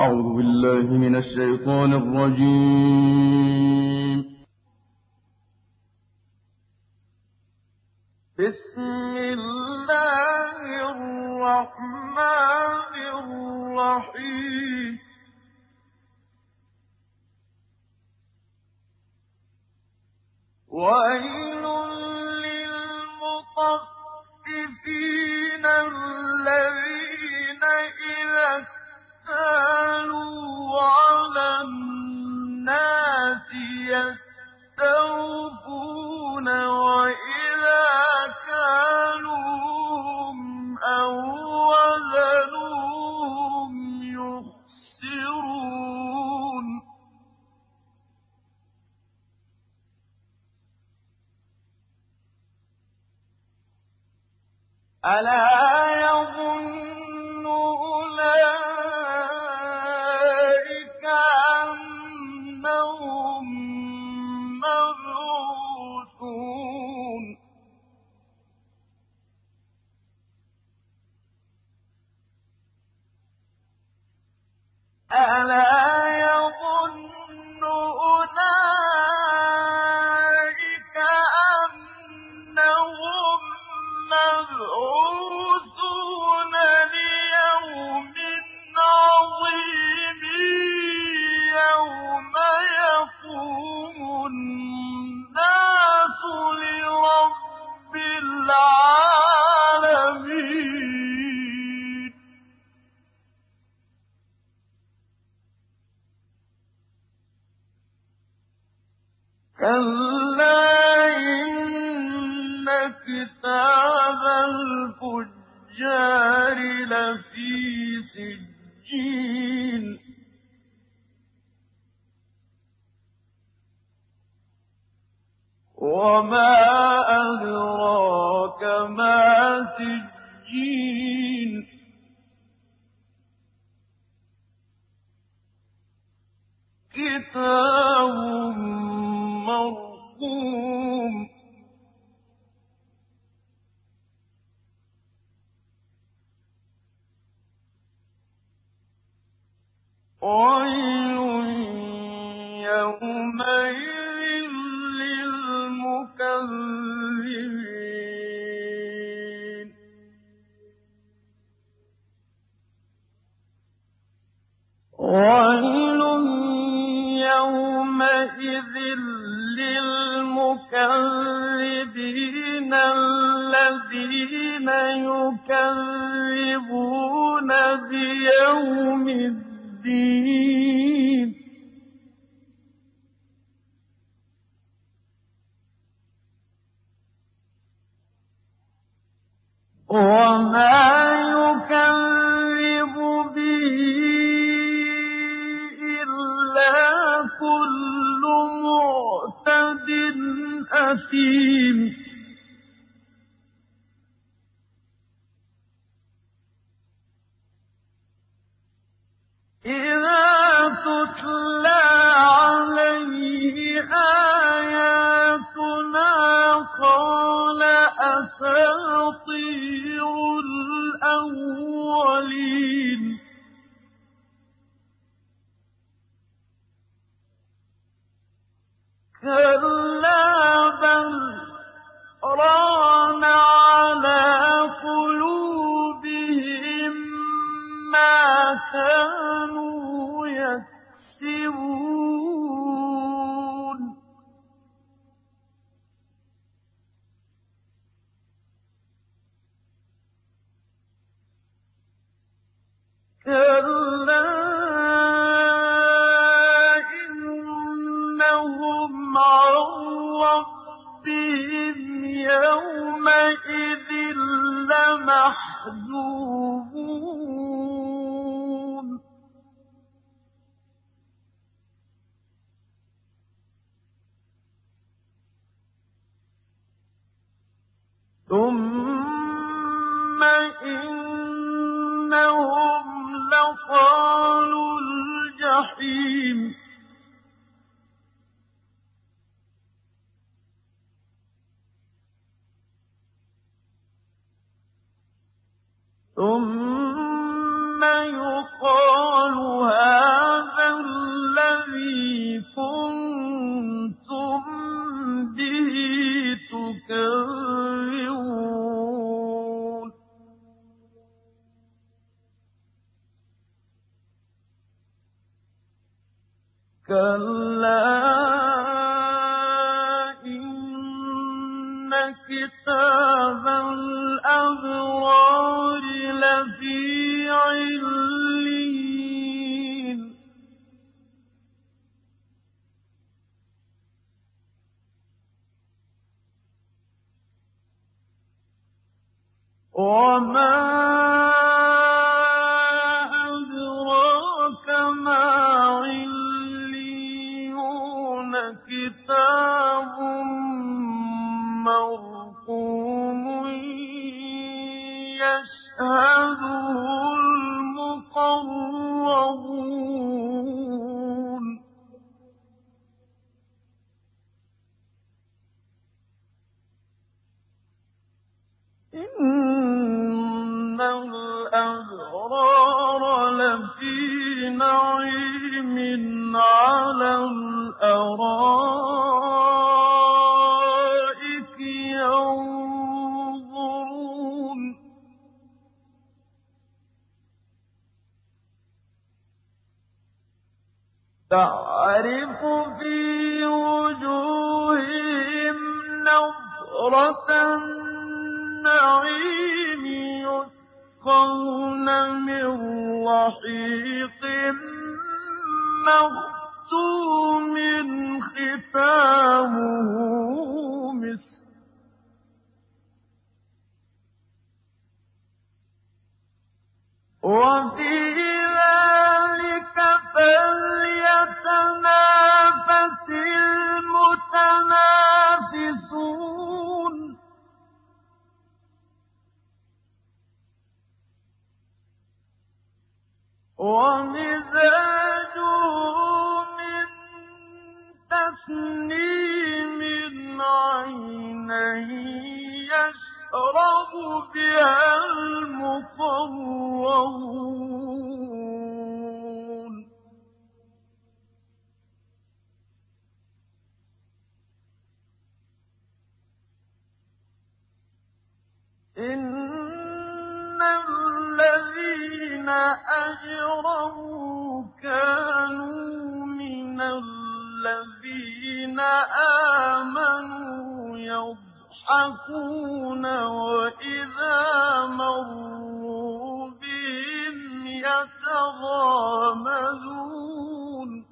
أعوذ بالله من الشيطان الرجيم. بسم الله الرحمن الرحيم. ويل للمطففين الذين إذا اكتالوا على الناس يستوفون وإذا كالوهم أو وزنوهم يخسرون. ألا يظن أولئك أنهم مبعوثون. ألا يظن أولئك أنهم مبعوثون ليوم عظيم يوم يقوم الناس لرب العالمين. كلا إن كتاب الفجار لفي سجين. وما أدراك ما سجين. كتاب مرقوم. ويل يومئذ للمكذبين. ويل يومئذ للمكذبين الذين يكذبون بيوم الدين. وما يكذب به إلا كل معتد أثيم. إذا تتلى عليه آياتنا قال أساطير الأولين. كلا بل ران على قلوبهم ما كانوا يكسبون. كلا إنهم عن ربهم يومئذ لمحجوبون. ثم إنهم لصالو الجحيم. ثم يقال هذا كَلَّا إِنَّ كِتَابَ الْأَبْرَارِ لَفِي عِلِّيِّينَ وَمَا أَدْرَاكَ مَا عِلِّيُّونَ كِتَابٌ مَّرْقُومٌ يَشْهَدُهُ الْمُقَرَّبُونَ إِنَّ الْأَبْرَارَ لَفِي نَعِيمٍ عَلَى الْأَرَائِكِ يَنظُرُونَ تَعْرِفُ فِي وُجُوهِهِمْ نَضْرَةَ النَّعِيمِ يُسْقَوْنَ مِن رَّحِيقٍ مَّخْتُومٍ خِتَامُهُ مِسْكٌ وَفِي ذَلِكَ فَلْيَتَنَافَسِ الْمُتَنَافِسُونَ وَمِزَاجُهُ مِن تَسْنِيمٍ عَيْنًا يَشْرَبُ بِهَا الْمُقَرَّبُونَ إِنَّ الَّذِينَ أَجْرَمُوا كَانُوا مِنَ الَّذِينَ آمَنُوا يَضْحَكُونَ وَإِذَا مَرُّوا بِهِمْ يَتَغَامَزُونَ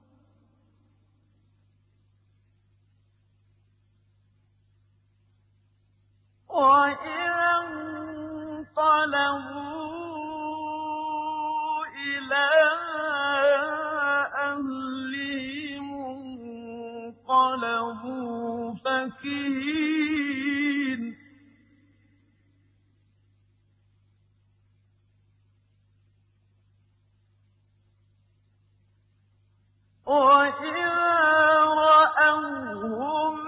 وَإِذَا انقَلَبُوا إِلَىٰ أَهْلِهِمُ انقَلَبُوا فَكِهِينَ وَإِذَا رَأَوْهُمْ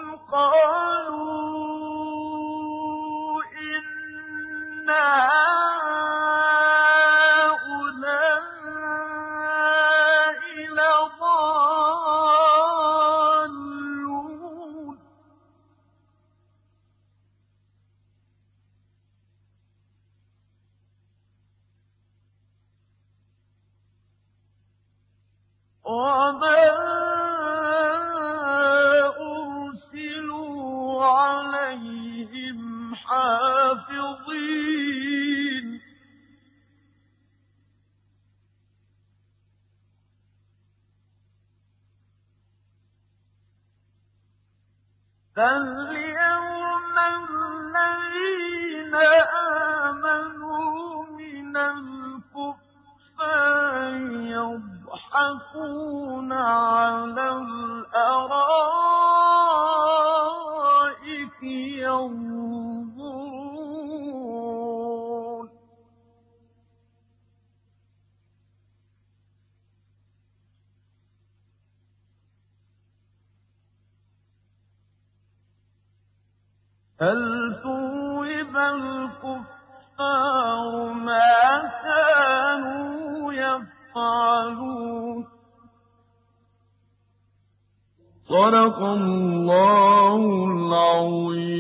قَالُوا إِنَّ هَٰؤُلَاءِ لَضَالُّونَ وَمَا أُرْسِلُوا عَلَيْهِمْ حَافِظِينَ فَالْيَوْمَ الَّذِينَ آمَنُوا مِنَ الْكُفَّارِ يَضْحَكُونَ عَلَى الْأَرَائِكِ يَنظُرُونَ هَلْ ثُوِّبَ الْكُفَّارُ مَا كَانُوا يَفْعَلُونَ صدق الله العظيم.